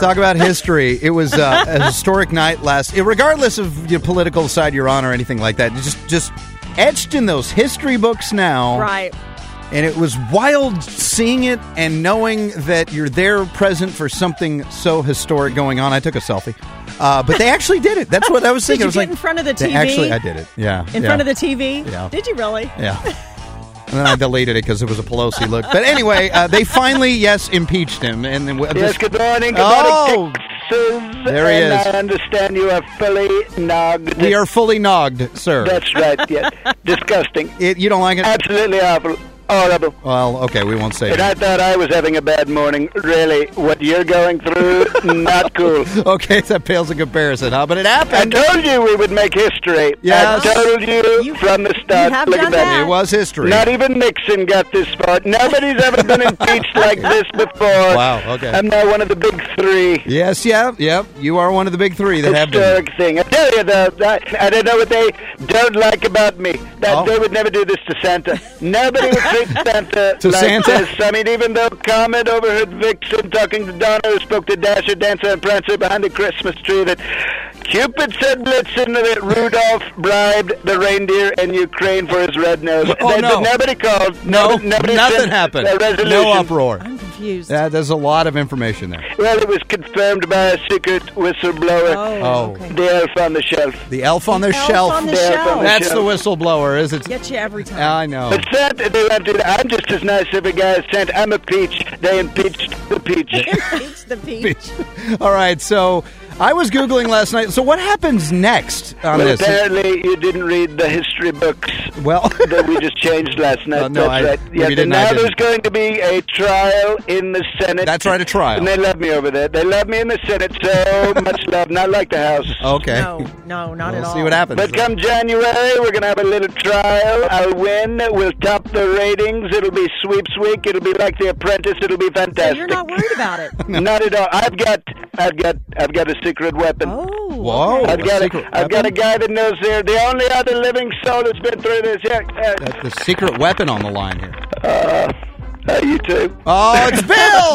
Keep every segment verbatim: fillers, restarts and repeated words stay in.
talk about history. It was uh, a historic night last. Regardless of your political side you're on or anything like that, just just etched in those history books now. Right. And it was wild seeing it and knowing that you're there present for something so historic going on. I took a selfie. Uh, but they actually did it. That's what I was thinking. Did you I was get like, in front of the T V? Actually, I did it. Yeah. In yeah. front of the T V? Yeah. Did you really? Yeah. And then I deleted it because it was a Pelosi look. But anyway, uh, they finally, yes, impeached him. And then Yes, just, good morning. Good Oh! morning, Texas. There he and is. I understand you are fully nogged. we are fully nogged, sir. That's right, yes. Disgusting. It, you don't like it? Absolutely awful. Horrible. Well, okay, we won't say And that. I thought I was having a bad morning. Really, what you're going through, not cool. Okay, that pales in comparison, huh? But it I happened. told you we would make history. Yes. I told you, You- from the start. you have Look done at that. that. It was history. Not even Nixon got this far. Nobody's ever been impeached like this before. Wow, okay. I'm now one of the big three. Yes, yeah, yep. You are one of the big three that have been. Historic thing. I tell you, though, that, I don't know what they don't like about me. That Oh. they would never do this to Santa. Nobody would treat Santa To like Santa? this. I mean, even though Comet overheard Vixen talking to Donna, who spoke to Dasher, Dancer, and Prancer behind the Christmas tree, that Cupid said Blitzen that Rudolph bribed the reindeer in Ukraine for his red nose. Oh, They- no. Nobody called. No, nobody, nobody nothing sent happened. A resolution. No uproar. I'm confused. Yeah, there's a lot of information there. Well, it was confirmed by a secret whistleblower. Oh, Oh. okay. The elf on the shelf. The elf on the Elf shelf. on the There, shelf. That's the whistleblower, is it? Get you every time. I know. But Santa, they went to the, I'm just as nice of a guy as Santa. I'm a peach. They impeached the peach. Impeach the peach. All right, so I was Googling last night. So what happens next on Well, this? apparently you didn't read the history books Well, that we just changed last night. Uh, no, That's I- right. maybe Yes, didn't, and I now didn't. there's going to be a trial in the Senate. That's right, a trial. And they love me over there. They love me in the Senate so much love. Not like the House. okay. No, no, not we'll at all. see what happens. But come January, we're going to have a little trial. I'll win. We'll top the ratings. It'll be sweeps week. It'll be like The Apprentice. It'll be So fantastic. you're not worried about it. Not at all. I've got, I've got, I've got a secret weapon. Oh. Whoa. okay. I've got, a, secret I've got a weapon? guy that knows they're the only other living soul that's been through this. Yeah, uh, That's the secret weapon on the line here. uh, uh, you too. Oh, it's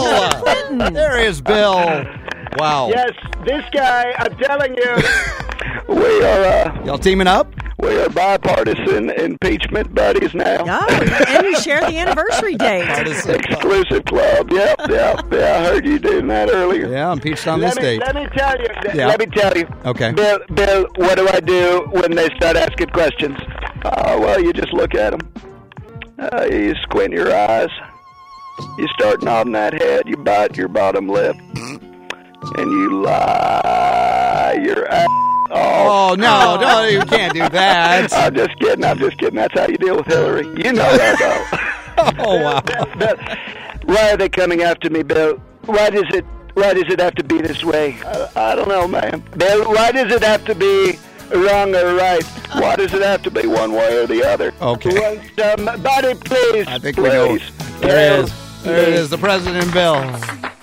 Bill! There is Bill. Wow. Yes, this guy. I'm telling you, we are, uh, Y'all teaming up? we are bipartisan impeachment buddies now. Oh, and you share the anniversary date. Exclusive club. Yep, yep. Yeah, I heard you doing that earlier. Yeah, I'm impeached on Let this me, date. let me tell you. Yeah. Let me tell you. Okay. Bill, Bill, what do I do when they start asking questions? Oh, well, you just look at them. Uh, you squint your eyes. You start nodding that head. You bite your bottom lip. And you lie your ass off. Oh, no, no, you can't do that. I'm just kidding. I'm just kidding. That's how you deal with Hillary. You know that, though. Oh, wow. Bill, why are they coming after me, Bill? Why does it Why does it have to be this way? I, I don't know, man. Bill, why does it have to be wrong or right? Why does it have to be one way or the other? Okay. Will somebody please, I think we know. please. There it Bill, is. There it is, the President Bill.